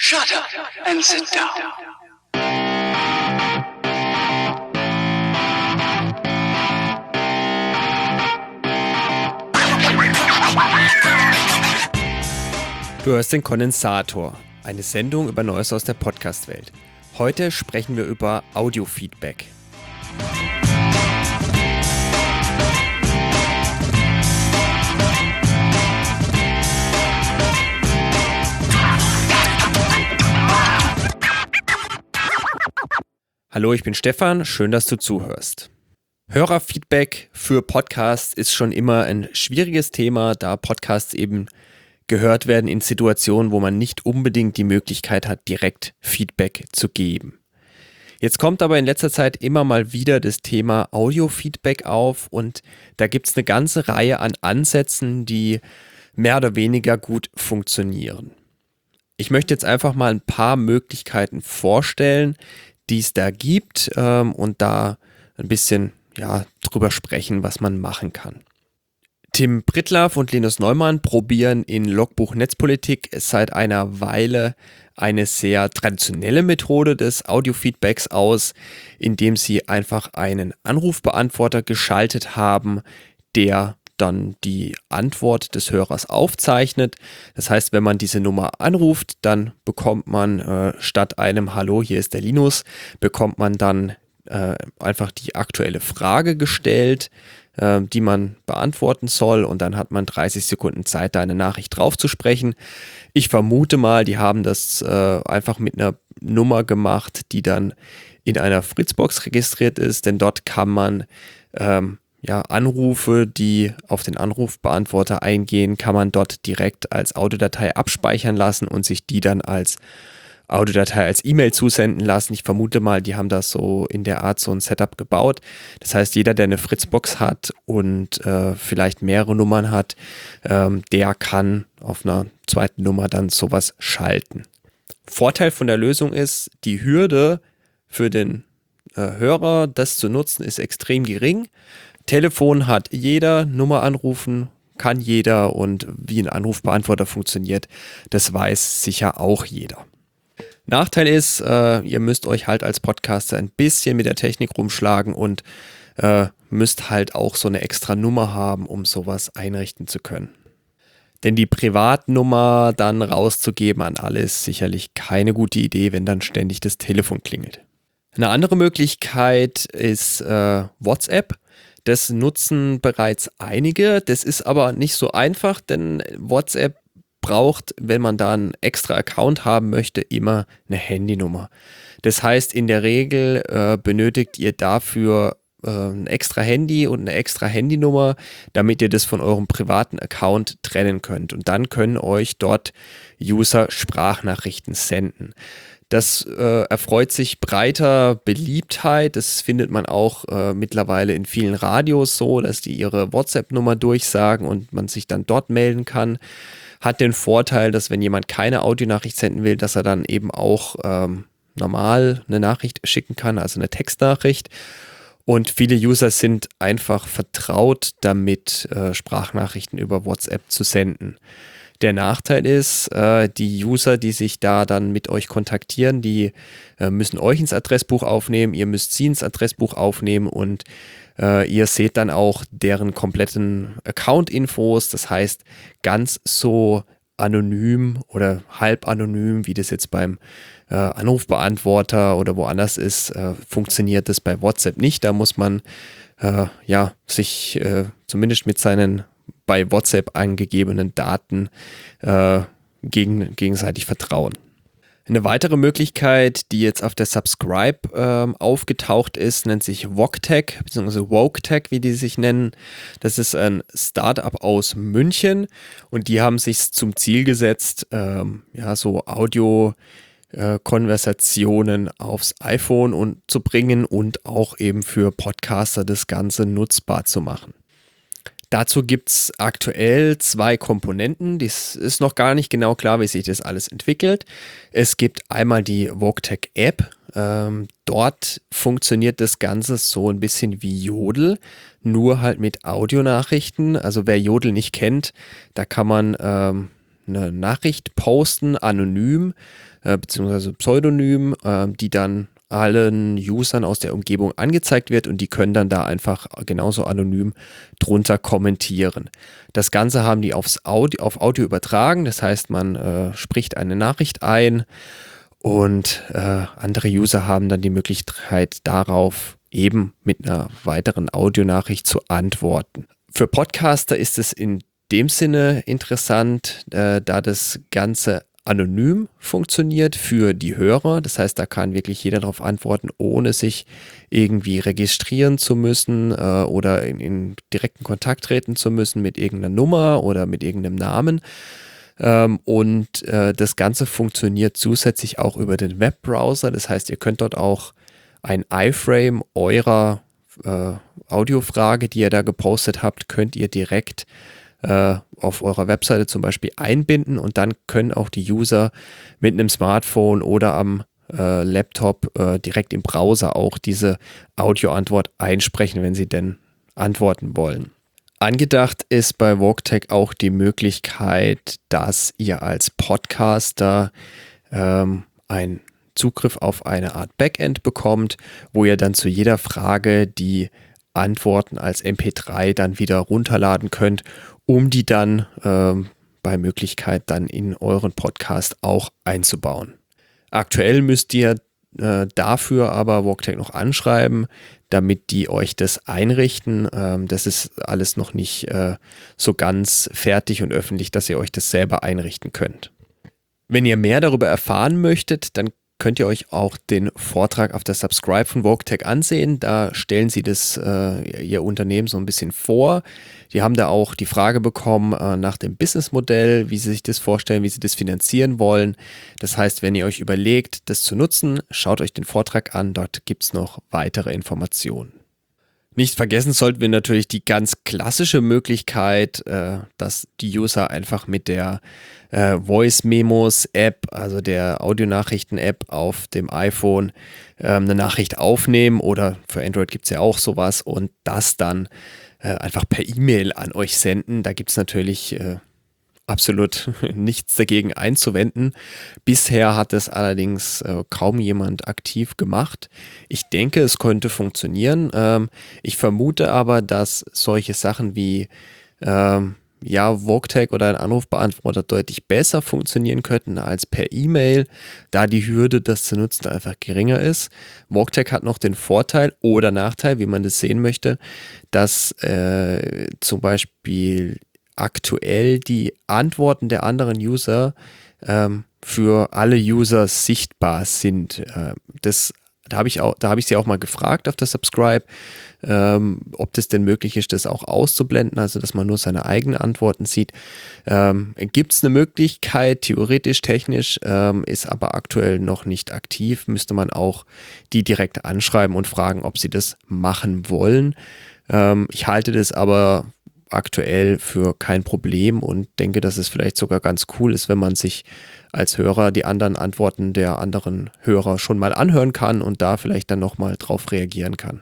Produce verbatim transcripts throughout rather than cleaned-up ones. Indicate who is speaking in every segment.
Speaker 1: Shut up and sit down.
Speaker 2: Du hörst den Kondensator, eine Sendung über Neues aus der Podcast-Welt. Heute sprechen wir über Audiofeedback. Hallo, ich bin Stefan, schön, dass du zuhörst. Hörerfeedback für Podcasts ist schon immer ein schwieriges Thema, da Podcasts eben gehört werden in Situationen, wo man nicht unbedingt die Möglichkeit hat, direkt Feedback zu geben. Jetzt kommt aber in letzter Zeit immer mal wieder das Thema Audiofeedback auf und da gibt es eine ganze Reihe an Ansätzen, die mehr oder weniger gut funktionieren. Ich möchte jetzt einfach mal ein paar Möglichkeiten vorstellen, die es da gibt ähm, und da ein bisschen ja, drüber sprechen, was man machen kann. Tim Pritlove und Linus Neumann probieren in Logbuch Netzpolitik seit einer Weile eine sehr traditionelle Methode des Audiofeedbacks aus, indem sie einfach einen Anrufbeantworter geschaltet haben, der dann die Antwort des Hörers aufzeichnet. Das heißt, wenn man diese Nummer anruft, dann bekommt man äh, statt einem Hallo, hier ist der Linus, bekommt man dann äh, einfach die aktuelle Frage gestellt, äh, die man beantworten soll und dann hat man dreißig Sekunden Zeit, da eine Nachricht drauf zu sprechen. Ich vermute mal, die haben das äh, einfach mit einer Nummer gemacht, die dann in einer Fritzbox registriert ist, denn dort kann man ähm, Ja, Anrufe, die auf den Anrufbeantworter eingehen, kann man dort direkt als Audiodatei abspeichern lassen und sich die dann als Audiodatei als E-Mail zusenden lassen. Ich vermute mal, die haben das so in der Art so ein Setup gebaut. Das heißt, jeder, der eine Fritzbox hat und äh, vielleicht mehrere Nummern hat, ähm, der kann auf einer zweiten Nummer dann sowas schalten. Vorteil von der Lösung ist, die Hürde für den äh, Hörer, das zu nutzen, ist extrem gering. Telefon hat jeder, Nummer anrufen kann jeder und wie ein Anrufbeantworter funktioniert, das weiß sicher auch jeder. Nachteil ist, äh, ihr müsst euch halt als Podcaster ein bisschen mit der Technik rumschlagen und äh, müsst halt auch so eine extra Nummer haben, um sowas einrichten zu können. Denn die Privatnummer dann rauszugeben an alle ist sicherlich keine gute Idee, wenn dann ständig das Telefon klingelt. Eine andere Möglichkeit ist äh, WhatsApp. Das nutzen bereits einige, das ist aber nicht so einfach, denn WhatsApp braucht, wenn man da einen extra Account haben möchte, immer eine Handynummer. Das heißt, in der Regel äh, benötigt ihr dafür äh, ein extra Handy und eine extra Handynummer, damit ihr das von eurem privaten Account trennen könnt. Und dann können euch dort User Sprachnachrichten senden. Das äh, erfreut sich breiter Beliebtheit. Das findet man auch äh, mittlerweile in vielen Radios so, dass die ihre WhatsApp-Nummer durchsagen und man sich dann dort melden kann. Hat den Vorteil, dass wenn jemand keine Audionachricht senden will, dass er dann eben auch ähm, normal eine Nachricht schicken kann, also eine Textnachricht. Und viele User sind einfach vertraut damit, äh, Sprachnachrichten über WhatsApp zu senden. Der Nachteil ist, äh, die User, die sich da dann mit euch kontaktieren, die äh, müssen euch ins Adressbuch aufnehmen, ihr müsst sie ins Adressbuch aufnehmen und äh, ihr seht dann auch deren kompletten Account-Infos. Das heißt, ganz so anonym oder halb anonym, wie das jetzt beim äh, Anrufbeantworter oder woanders ist, äh, funktioniert das bei WhatsApp nicht. Da muss man äh, ja sich äh, zumindest mit seinen bei WhatsApp angegebenen Daten äh, gegen, gegenseitig vertrauen. Eine weitere Möglichkeit, die jetzt auf der Subscribe äh, aufgetaucht ist, nennt sich VogTech, beziehungsweise WokeTech, wie die sich nennen. Das ist ein Startup aus München und die haben sich zum Ziel gesetzt, ähm, ja, so Audio Konversationen aufs iPhone und zu bringen und auch eben für Podcaster das Ganze nutzbar zu machen. Dazu gibt es aktuell zwei Komponenten. Das ist noch gar nicht genau klar, wie sich das alles entwickelt. Es gibt einmal die VogTech App. Ähm, dort funktioniert das Ganze so ein bisschen wie Jodel, nur halt mit Audionachrichten. Also wer Jodel nicht kennt, da kann man ähm, eine Nachricht posten, anonym äh, beziehungsweise pseudonym, äh, die dann allen Usern aus der Umgebung angezeigt wird und die können dann da einfach genauso anonym drunter kommentieren. Das Ganze haben die aufs Audio, auf Audio übertragen, das heißt, man äh, spricht eine Nachricht ein und äh, andere User haben dann die Möglichkeit darauf eben mit einer weiteren Audionachricht zu antworten. Für Podcaster ist es in dem Sinne interessant, äh, da das Ganze anonym funktioniert für die Hörer. Das heißt, da kann wirklich jeder darauf antworten, ohne sich irgendwie registrieren zu müssen äh, oder in, in direkten Kontakt treten zu müssen mit irgendeiner Nummer oder mit irgendeinem Namen. Ähm, und äh, das Ganze funktioniert zusätzlich auch über den Webbrowser. Das heißt, ihr könnt dort auch ein iFrame eurer äh, Audiofrage, die ihr da gepostet habt, könnt ihr direkt auf eurer Webseite zum Beispiel einbinden und dann können auch die User mit einem Smartphone oder am äh, Laptop äh, direkt im Browser auch diese Audioantwort einsprechen, wenn sie denn antworten wollen. Angedacht ist bei VogueTech auch die Möglichkeit, dass ihr als Podcaster ähm, einen Zugriff auf eine Art Backend bekommt, wo ihr dann zu jeder Frage die Antworten als M P drei dann wieder runterladen könnt, um die dann ähm, bei Möglichkeit dann in euren Podcast auch einzubauen. Aktuell müsst ihr äh, dafür aber VogueTech noch anschreiben, damit die euch das einrichten. Ähm, das ist alles noch nicht äh, so ganz fertig und öffentlich, dass ihr euch das selber einrichten könnt. Wenn ihr mehr darüber erfahren möchtet, dann könnt ihr euch auch den Vortrag auf der Subscribe von VogueTech ansehen. Da stellen sie das, äh, ihr Unternehmen so ein bisschen vor. Die haben da auch die Frage bekommen äh, nach dem Businessmodell, wie sie sich das vorstellen, wie sie das finanzieren wollen. Das heißt, wenn ihr euch überlegt, das zu nutzen, schaut euch den Vortrag an. Dort gibt es noch weitere Informationen. Nicht vergessen sollten wir natürlich die ganz klassische Möglichkeit, äh, dass die User einfach mit der äh, Voice Memos App, also der Audionachrichten-App auf dem iPhone, äh, eine Nachricht aufnehmen oder für Android gibt es ja auch sowas und das dann äh, einfach per E-Mail an euch senden. Da gibt es natürlich äh, absolut nichts dagegen einzuwenden. Bisher hat es allerdings äh, kaum jemand aktiv gemacht. Ich denke, es könnte funktionieren. Ähm, ich vermute aber, dass solche Sachen wie ähm, ja, VogueTech oder ein Anrufbeantworter deutlich besser funktionieren könnten als per E-Mail, da die Hürde, das zu nutzen, einfach geringer ist. VogueTech hat noch den Vorteil oder Nachteil, wie man das sehen möchte, dass äh, zum Beispiel aktuell die Antworten der anderen User ähm, für alle User sichtbar sind. Äh, das, da habe ich auch, da habe ich sie auch mal gefragt auf der Subscribe, ähm, ob das denn möglich ist, das auch auszublenden, also dass man nur seine eigenen Antworten sieht. Ähm, Gibt es eine Möglichkeit, theoretisch, technisch, ähm, ist aber aktuell noch nicht aktiv. Müsste man auch die direkt anschreiben und fragen, ob sie das machen wollen. Ähm, ich halte das aber aktuell für kein Problem und denke, dass es vielleicht sogar ganz cool ist, wenn man sich als Hörer die anderen Antworten der anderen Hörer schon mal anhören kann und da vielleicht dann nochmal drauf reagieren kann.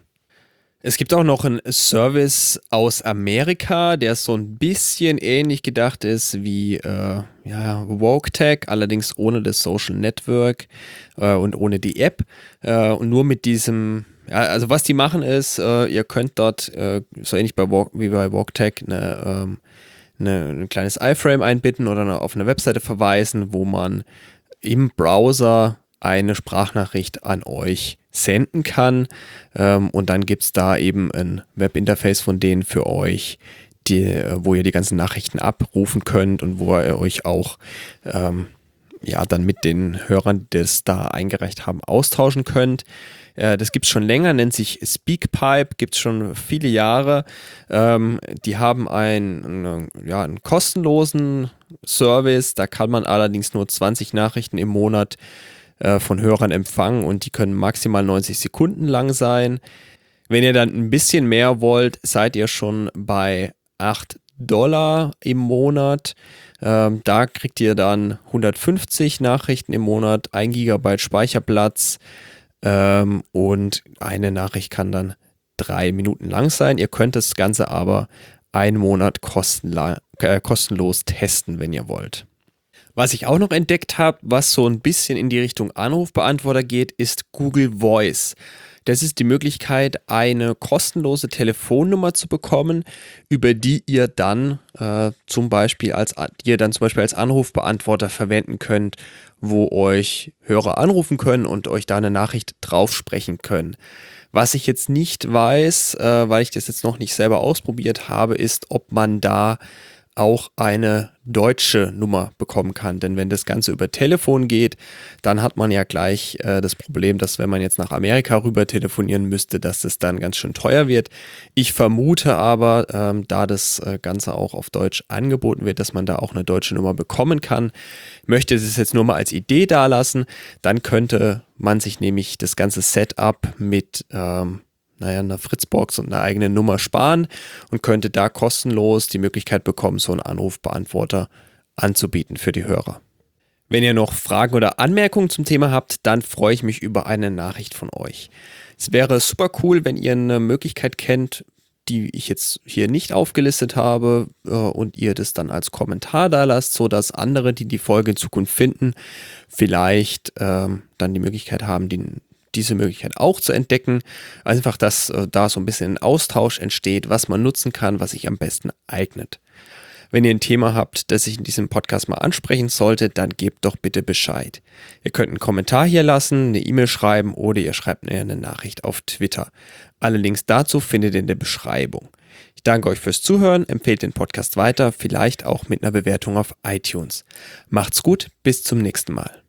Speaker 2: Es gibt auch noch einen Service aus Amerika, der so ein bisschen ähnlich gedacht ist wie äh, ja, VogueTech, allerdings ohne das Social Network äh, und ohne die App äh, und nur mit diesem. Ja, also was die machen ist, äh, ihr könnt dort, äh, so ähnlich bei Vogue, wie bei VogueTech, eine, ähm, eine, ein kleines iFrame einbinden oder eine, auf eine Webseite verweisen, wo man im Browser eine Sprachnachricht an euch senden kann. Ähm, und dann gibt es da eben ein Webinterface von denen für euch, die, wo ihr die ganzen Nachrichten abrufen könnt und wo ihr euch auch ähm, ja, dann mit den Hörern, die das da eingereicht haben, austauschen könnt. Äh, das gibt es schon länger, nennt sich Speakpipe, gibt es schon viele Jahre. Ähm, die haben einen, ja, einen kostenlosen Service, da kann man allerdings nur zwanzig Nachrichten im Monat äh, von Hörern empfangen und die können maximal neunzig Sekunden lang sein. Wenn ihr dann ein bisschen mehr wollt, seid ihr schon bei acht Dollar im Monat. Ähm, da kriegt ihr dann hundertfünfzig Nachrichten im Monat, ein Gigabyte Speicherplatz ähm, und eine Nachricht kann dann drei Minuten lang sein. Ihr könnt das Ganze aber einen Monat kostenla- äh, kostenlos testen, wenn ihr wollt. Was ich auch noch entdeckt habe, was so ein bisschen in die Richtung Anrufbeantworter geht, ist Google Voice. Das ist die Möglichkeit, eine kostenlose Telefonnummer zu bekommen, über die ihr dann äh, zum Beispiel als die ihr dann zum Beispiel als Anrufbeantworter verwenden könnt, wo euch Hörer anrufen können und euch da eine Nachricht drauf sprechen können. Was ich jetzt nicht weiß, äh, weil ich das jetzt noch nicht selber ausprobiert habe, ist, ob man da auch eine deutsche Nummer bekommen kann. Denn wenn das Ganze über Telefon geht, dann hat man ja gleich äh, das Problem, dass wenn man jetzt nach Amerika rüber telefonieren müsste, dass das dann ganz schön teuer wird. Ich vermute aber, ähm, da das äh, Ganze auch auf Deutsch angeboten wird, dass man da auch eine deutsche Nummer bekommen kann. Möchte es jetzt nur mal als Idee dalassen, dann könnte man sich nämlich das ganze Setup mit ähm, naja, eine Fritzbox und eine eigene Nummer sparen und könnte da kostenlos die Möglichkeit bekommen, so einen Anrufbeantworter anzubieten für die Hörer. Wenn ihr noch Fragen oder Anmerkungen zum Thema habt, dann freue ich mich über eine Nachricht von euch. Es wäre super cool, wenn ihr eine Möglichkeit kennt, die ich jetzt hier nicht aufgelistet habe äh, und ihr das dann als Kommentar da lasst, sodass andere, die die Folge in Zukunft finden, vielleicht ähm, dann die Möglichkeit haben, die diese Möglichkeit auch zu entdecken. Einfach, dass äh, da so ein bisschen ein Austausch entsteht, was man nutzen kann, was sich am besten eignet. Wenn ihr ein Thema habt, das ich in diesem Podcast mal ansprechen sollte, dann gebt doch bitte Bescheid. Ihr könnt einen Kommentar hier lassen, eine E-Mail schreiben oder ihr schreibt mir eine Nachricht auf Twitter. Alle Links dazu findet ihr in der Beschreibung. Ich danke euch fürs Zuhören, empfehlt den Podcast weiter, vielleicht auch mit einer Bewertung auf iTunes. Macht's gut, bis zum nächsten Mal.